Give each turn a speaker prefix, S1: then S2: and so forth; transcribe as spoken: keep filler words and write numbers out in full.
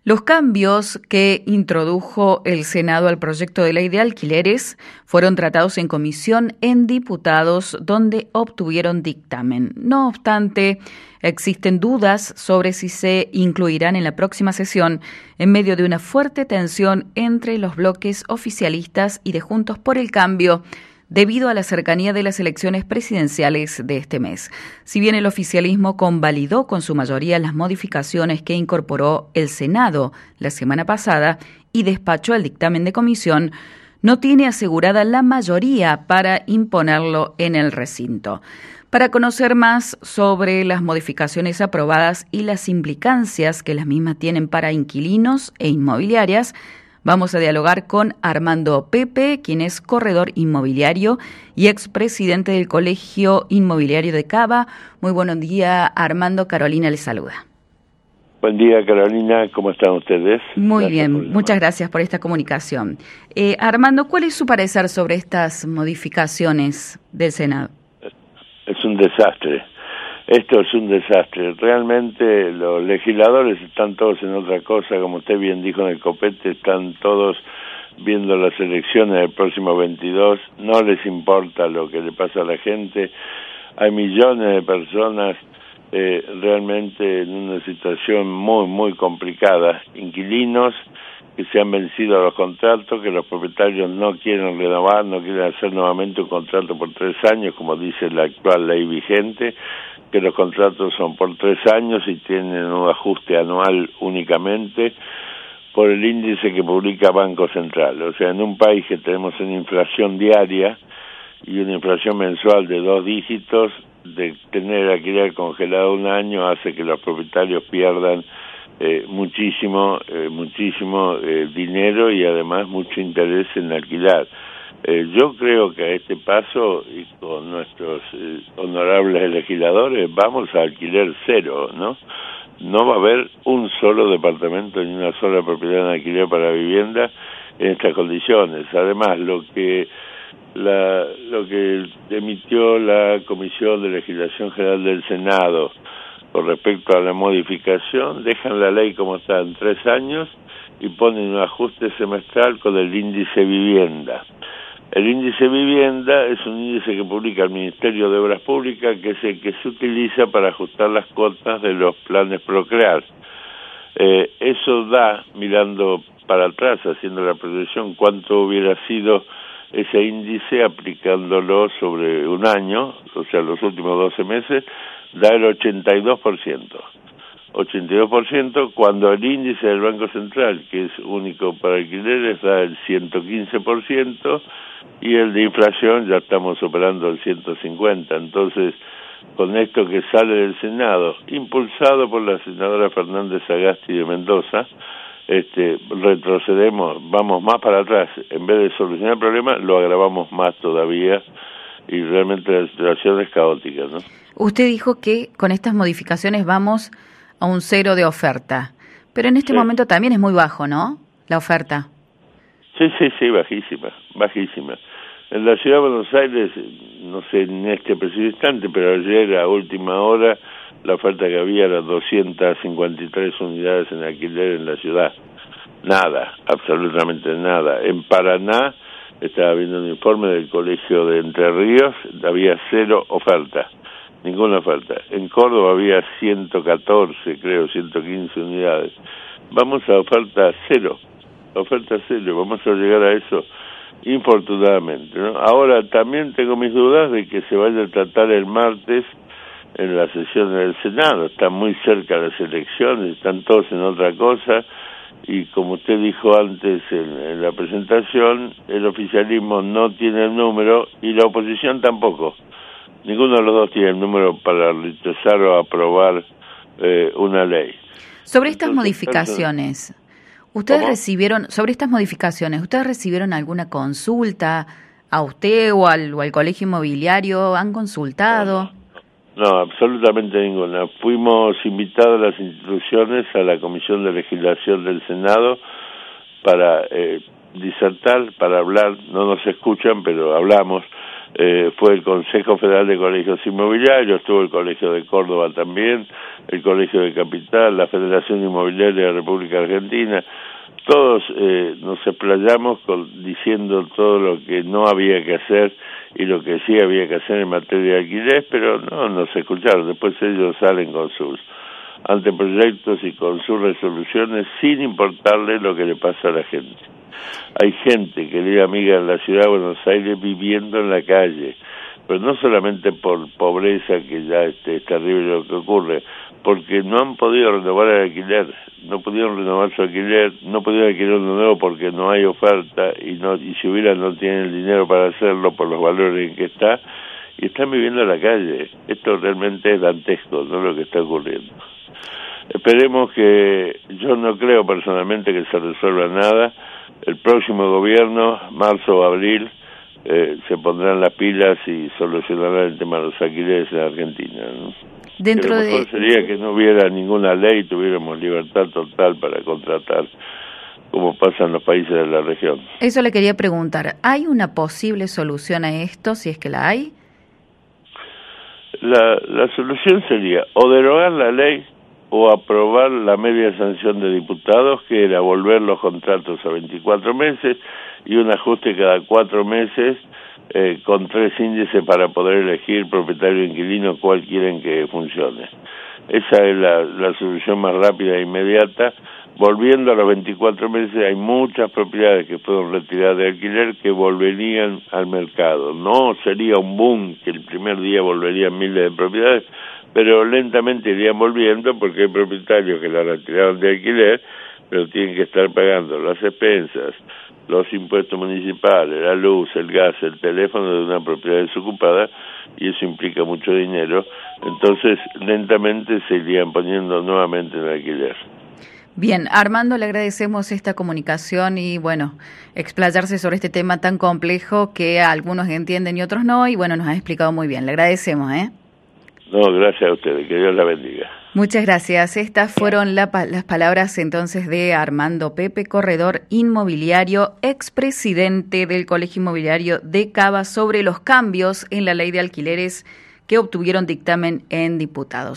S1: Los cambios que introdujo el Senado al proyecto de ley de alquileres fueron tratados en comisión en diputados, donde obtuvieron dictamen. No obstante, existen dudas sobre si se incluirán en la próxima sesión en medio de una fuerte tensión entre los bloques oficialistas y de Juntos por el Cambio, debido a la cercanía de las elecciones presidenciales de este mes. Si bien el oficialismo convalidó con su mayoría las modificaciones que incorporó el Senado la semana pasada y despachó el dictamen de comisión, no tiene asegurada la mayoría para imponerlo en el recinto. Para conocer más sobre las modificaciones aprobadas y las implicancias que las mismas tienen para inquilinos e inmobiliarias, vamos a dialogar con Armando Pepe, quien es corredor inmobiliario y expresidente del Colegio Inmobiliario de Cava. Muy buenos días, Armando. Carolina le saluda.
S2: Buen día, Carolina. ¿Cómo están ustedes?
S1: Muy gracias bien, muchas gracias por esta comunicación. Eh, Armando, ¿cuál es su parecer sobre estas modificaciones del Senado?
S2: Es un desastre. Esto es un desastre. Realmente los legisladores están todos en otra cosa, como usted bien dijo en el copete, están todos viendo las elecciones del próximo veintidós, no les importa lo que le pasa a la gente. Hay millones de personas eh, realmente en una situación muy, muy complicada, inquilinos que se han vencido los contratos, que los propietarios no quieren renovar, no quieren hacer nuevamente un contrato por tres años, como dice la actual ley vigente, que los contratos son por tres años y tienen un ajuste anual únicamente por el índice que publica Banco Central. O sea, en un país que tenemos una inflación diaria y una inflación mensual de dos dígitos, de tener alquiler congelado un año hace que los propietarios pierdan eh, muchísimo, eh, muchísimo eh, dinero y además mucho interés en alquilar. Eh, yo creo que a este paso, y con nuestros eh, honorables legisladores, vamos a alquiler cero, ¿no? No va a haber un solo departamento ni una sola propiedad en alquiler para vivienda en estas condiciones. Además, lo que la lo que emitió la Comisión de Legislación General del Senado con respecto a la modificación, dejan la ley como está en tres años y ponen un ajuste semestral con el índice vivienda. El índice vivienda es un índice que publica el Ministerio de Obras Públicas, que es el que se utiliza para ajustar las cuotas de los planes Procrear. Eh, eso da, mirando para atrás, haciendo la proyección, cuánto hubiera sido ese índice aplicándolo sobre un año, o sea, los últimos doce meses, da el ochenta y dos por ciento. ochenta y dos por ciento, cuando el índice del Banco Central, que es único para alquileres, da el ciento quince por ciento, y el de inflación ya estamos superando el ciento cincuenta. Entonces, con esto que sale del Senado, impulsado por la senadora Fernández Sagasti de Mendoza, este, retrocedemos, vamos más para atrás. En vez de solucionar el problema, lo agravamos más todavía, y realmente la situación es caótica, ¿no?
S1: Usted dijo que con estas modificaciones vamos a un cero de oferta, pero en este sí. momento también es muy bajo, ¿no?, la oferta.
S2: Sí, sí, sí, bajísima, bajísima. En la Ciudad de Buenos Aires, no sé en este preciso instante, pero ayer a última hora la oferta que había era doscientas cincuenta y tres unidades en alquiler en la ciudad. Nada, absolutamente nada. En Paraná, estaba viendo un informe del Colegio de Entre Ríos, había cero oferta, ninguna oferta. En Córdoba había ciento catorce, creo, ciento quince unidades. Vamos a oferta cero. Oferta cero, vamos a llegar a eso infortunadamente, ¿no? Ahora también tengo mis dudas de que se vaya a tratar el martes en la sesión del Senado. Están muy cerca las elecciones, están todos en otra cosa, y como usted dijo antes en, en la presentación, el oficialismo no tiene el número y la oposición tampoco. Ninguno de los dos tiene el número para rechazar o aprobar eh, una ley.
S1: Sobre estas Entonces, modificaciones... ¿Ustedes
S2: ¿Cómo?
S1: recibieron, sobre estas modificaciones, ustedes recibieron alguna consulta a usted o al, o al Colegio Inmobiliario? ¿Han consultado?
S2: No, no, no, absolutamente ninguna. Fuimos invitados a las instituciones, a la Comisión de Legislación del Senado, para eh, disertar, para hablar, no nos escuchan, pero hablamos eh, fue el Consejo Federal de Colegios Inmobiliarios, estuvo el Colegio de Córdoba también, el Colegio de Capital, la Federación Inmobiliaria de la República Argentina. Todos eh, nos explayamos con, diciendo todo lo que no había que hacer y lo que sí había que hacer en materia de alquiler, pero no nos escucharon. Después ellos salen con sus anteproyectos y con sus resoluciones sin importarle lo que le pasa a la gente. Hay gente, querida amiga, en la ciudad de Buenos Aires viviendo en la calle, pero no solamente por pobreza, que ya este, es terrible lo que ocurre, porque no han podido renovar el alquiler, no pudieron renovar su alquiler, no pudieron alquilar uno nuevo porque no hay oferta y no y si hubiera no tienen el dinero para hacerlo por los valores en que está, y están viviendo en la calle. Esto realmente es dantesco, no lo que está ocurriendo. Esperemos que, yo no creo personalmente que se resuelva nada. El próximo gobierno, marzo o abril, eh, se pondrán las pilas y solucionarán el tema de los alquileres en Argentina, ¿no?
S1: Dentro
S2: lo mejor
S1: de...
S2: sería que no hubiera ninguna ley, tuviéramos libertad total para contratar, como pasa en los países de la región.
S1: Eso le quería preguntar, ¿hay una posible solución a esto, si es que la hay?
S2: La, la solución sería o derogar la ley o aprobar la media sanción de diputados, que era volver los contratos a veinticuatro meses y un ajuste cada cuatro meses eh, con tres índices para poder elegir propietario e inquilino cuál quieren que funcione. Esa es la, la solución más rápida e inmediata. Volviendo a los veinticuatro meses, hay muchas propiedades que fueron retiradas de alquiler que volverían al mercado. No sería un boom que el primer día volverían miles de propiedades, pero lentamente irían volviendo porque hay propietarios que la retiraron de alquiler, pero tienen que estar pagando las expensas, los impuestos municipales, la luz, el gas, el teléfono de una propiedad desocupada, y eso implica mucho dinero. Entonces, lentamente se irían poniendo nuevamente en alquiler.
S1: Bien, Armando, le agradecemos esta comunicación y, bueno, explayarse sobre este tema tan complejo que algunos entienden y otros no, y, bueno, nos ha explicado muy bien. Le agradecemos, ¿eh?
S2: No, gracias a ustedes, que Dios la bendiga.
S1: Muchas gracias. Estas fueron la, las palabras entonces de Armando Pepe, corredor inmobiliario, expresidente del Colegio Inmobiliario de Cava, sobre los cambios en la ley de alquileres que obtuvieron dictamen en diputados.